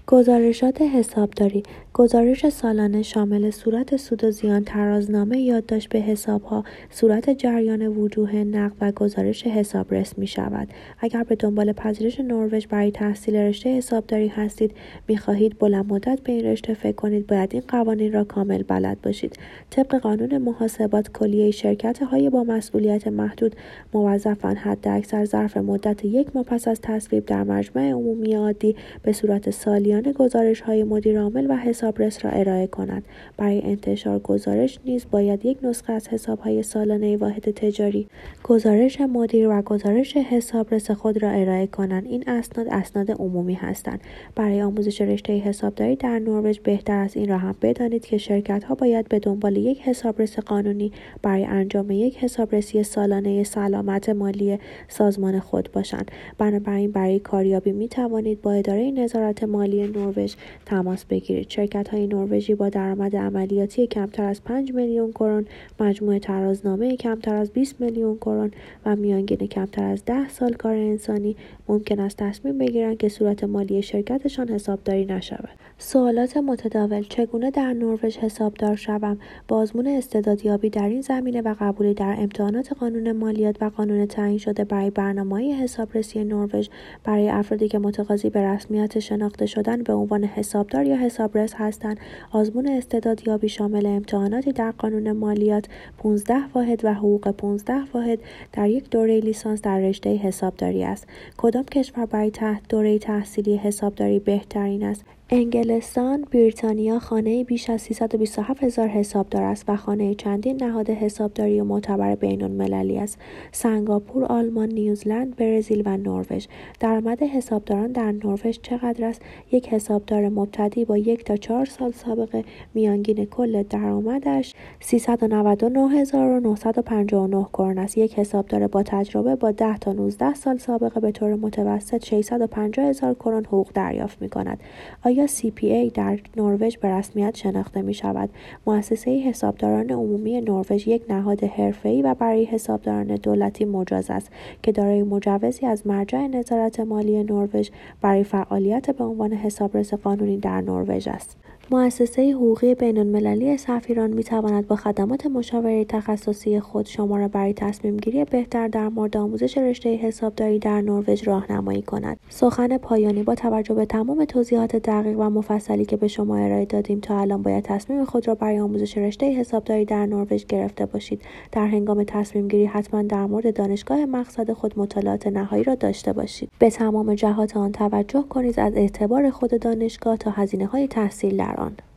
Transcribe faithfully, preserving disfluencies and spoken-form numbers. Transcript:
گزارشات حسابداری: گزارش سالانه شامل صورت سود و زیان، ترازنامه یادداشت به حساب‌ها، صورت جریان وجوه نقد و گزارش حسابرس می‌شود. اگر به دنبال پذیرش نروژ برای تحصیل رشته حسابداری هستید، می‌خواهید بلند مدت به این رشته فکر کنید، باید این قوانین را کامل بلد باشید. طبق قانون محاسبات کلیه، شرکت‌های با مسئولیت محدود موظفند حداکثر ظرف مدت یک ماه پس از تصویب در مجمع عمومی عادی به صورت سالیانه گزارش‌های مدیرعامل و حسابرس را ارائه کنند. برای انتشار گزارش نیز باید یک نسخه از حساب‌های سالانه واحد تجاری، گزارش مدیر و گزارش حسابرس خود را ارائه کنند. این اسناد اسناد عمومی هستند. برای آموزش رشته حسابداری در نروژ بهتر از این را هم بدانید که شرکت‌ها باید به دنبال یک حسابرس قانونی برای انجام یک حسابرسی سالانه سلامت مالی سازمان خود باشند. بنابراین برای کاریابی می توانید با اداره نظارت مالی نروژ تماس بگیرید. شرکت‌های نروژی با درآمد عملیاتی کمتر از پنج میلیون کرون، مجموع ترازنامه کمتر از بیست میلیون کرون و میانگین کمتر از ده سال کار انسانی ممکن است تصمیم بگیرند که صورت مالی شرکتشان حسابداری نشود. سوالات متداول: چگونه در نروژ حسابدار شوم؟ بازمون استعدادیابی در این زمینه و قبولی در امتحانات قانون مالیات و قانون تعیین شده برای برنامه‌های حسابرسی نروژ برای افرادی که متقاضی به رسمیت شناخته شدن به عنوان حسابدار یا حسابرس هستند. آزمون استعدادیابی شامل امتحاناتی در قانون مالیات، پانزده واحد و حقوق پانزده واحد در یک دوره لیسانس در رشته حسابداری است. کدام کشور برای تحت دوره تحصیلی حسابداری بهترین است؟ انگلستان، بریتانیا خانه بیش از سیصد و بیست و هفت هزار حسابدار است و خانه چندین نهاد حسابداری و معتبر بین‌المللی است. سنگاپور، آلمان، نیوزلند، برزیل و نروژ. درآمد حسابداران در نروژ چقدر است؟ یک حسابدار مبتدی با یک تا چهار سال سابقه میانگین کل درآمدش سیصد و نود و نه هزار و نهصد و پنجاه و نه کرون است. یک حسابدار با تجربه با ده تا نوزده سال سابقه به طور متوسط ششصد و پنجاه هزار کرون حقوق دریافت می‌کند. آیا سی پی ای در نروژ به رسمیت شناخته می شود؟ مؤسسه حسابداران عمومی نروژ یک نهاد حرفه‌ای و برای حسابداران دولتی مجاز است که دارای مجوزی از مرجع نظارت مالی نروژ برای فعالیت به عنوان حسابرس قانونی در نروژ است. مؤسسه حقوقی بین‌المللی سفیران می تواند با خدمات مشاوره تخصصی خود شما را برای تصمیم گیری بهتر در مورد آموزش رشته حسابداری در نروژ راهنمایی کند. سخن پایانی: با توجه به تمام توضیحات دقیق و مفصلی که به شما ارائه دادیم تا الان باید تصمیم خود را برای آموزش رشته حسابداری در نروژ گرفته باشید. در هنگام تصمیم گیری حتما در مورد دانشگاه مقصد خود مطالعات نهایی را داشته باشید. به تمام جهات آن توجه کنید، از اعتبار خود دانشگاه تا هزینه‌های تحصیل در آن.